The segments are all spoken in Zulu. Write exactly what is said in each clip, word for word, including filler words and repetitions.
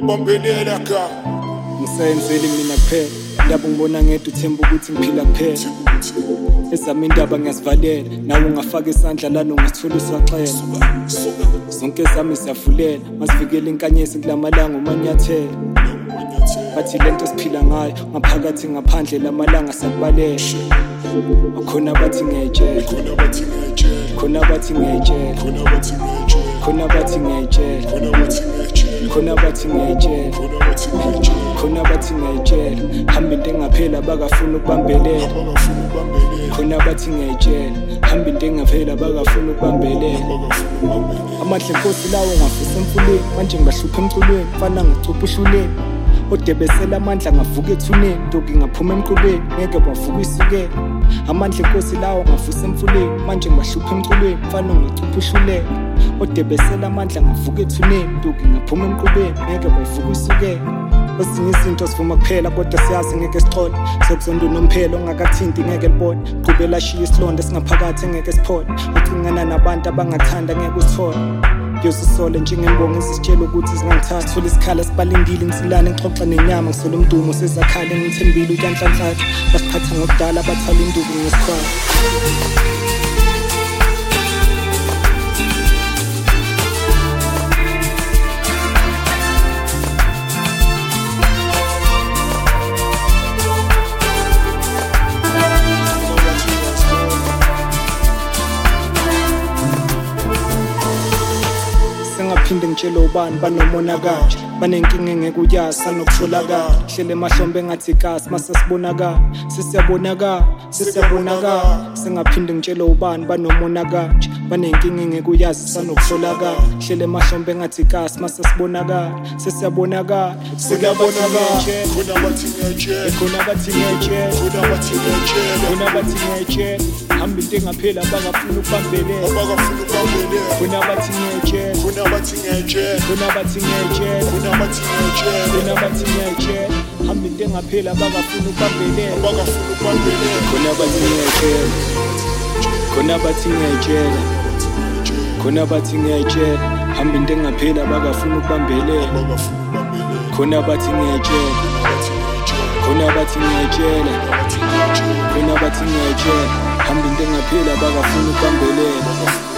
ebambelele ka ngisayenzeli mina kuphela indaba ngibona ngedwa uthemba ukuthi ngiphila kuphela ezami indaba ngiyasivalela nawe ungafaka isandla lana ungasithola usaqela zonke zami siyavulela masivikele inkanyezi kulamalanga umanyathela bathi lento siphila ngayo ngaphakathi ngaphandle lamalanga sakubalela khona bathi ngiyayitshela khona bathi ngiyayitshela khona bathi ngiyayitshela khona bathi ngiyayitshela khona bathi ngiyayitshela khona bathi ngiyayitshela khona bathi ngiyayitshela khona bathi ngiyayitshela khona bathi ngiyayitshela hamba into engaphela bakafuna ukubambelela abangafuna ukubambelela khona bathi ngiyayitshela hamba into engaphela bakafuna ukubambelela abangafuna ukubambelela amandla enkosi lawo ngafisa emfuleni manje ngibahlupha emculweni mfana ngicupha uhluleni odebesela amandla ngavuka ethuneni ntoki ngaphuma emqulweni ngeke bavuka isukela amandla enkosi lawo ngafusa emfuleni manje ngibahlupha emculweni mfana ngicupha uhluleni odebesela amandla ngavuka ethuneni ntoki ngaphuma emqulweni ngeke bavuka isukela ezinye izinto sivuma kuphela kodwa siyazi ngeke sixole sokuzondo nomphelo ongakathinti ngeke libone qhubela shiya isilonda singaphakathi ngeke siphole ucingana nabantu abangathanda ngeke usithole ngiyosisole njengembongo ezisitshela ukuthi zingangithatha thola isikhala sibalindile ngisilane ngixoxa nenyama ngisole umdumo sezakhale ngithembile uyanhlanhlatha basiphatha ngokudala bathala induku ngesikhwala phinde ngitshela ubani banomona kanje banenkinga engeke uyazi sanokutholakala hlele emahlombe engathi kasi masasibonakala sesiyabonakala sesiyabonakala sengaphinde ngitshela ubani banomona kanje banenkinga engeke uyazi sanokutholakala hlele emahlombe engathi kasi masasibonakala sesiyabonakala sekuyabonakala khona bathi ngiyayitshela khona bathi ngiyayitshela khona bathi ngiyayitshela khona bathi ngiyayitshela hamba into engaphela abangafuna ukubambelela abangafuna ukubambelela khona bathi ngiyayitshela khona bathi ngiyayitshela khona bathi ngiyayitshela khona bathi ngiyayitshela khona bathi ngiyayitshela hamba into engaphela abangafuna ukubambelela abangafuna ukubambelela khona bathi ngiyayitshela khona bathi ngiyayitshela khona bathi ngiyayitshela hamba into engaphela abangafuna ukubambelela abangafuna ukubambelela khona bathi ngiyayitshela khona bathi ngiyayitshela khona bathi ngiyayitshela hamba into engaphela abangafuna ukubambelela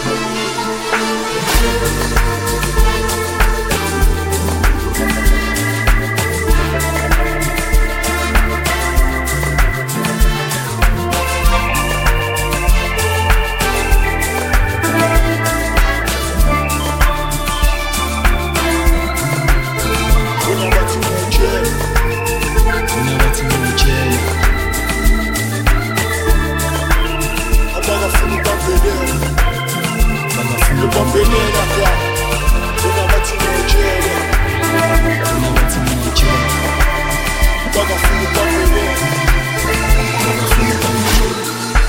ebambelele ka khona bathi ngiyayitshela khona bathi ngiyayitshela abangafuna ukubambelela abangafuna ukubambelela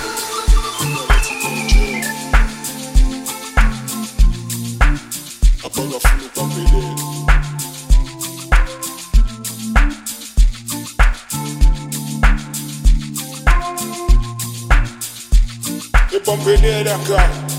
abangafuna ukubambelela ebambelele ka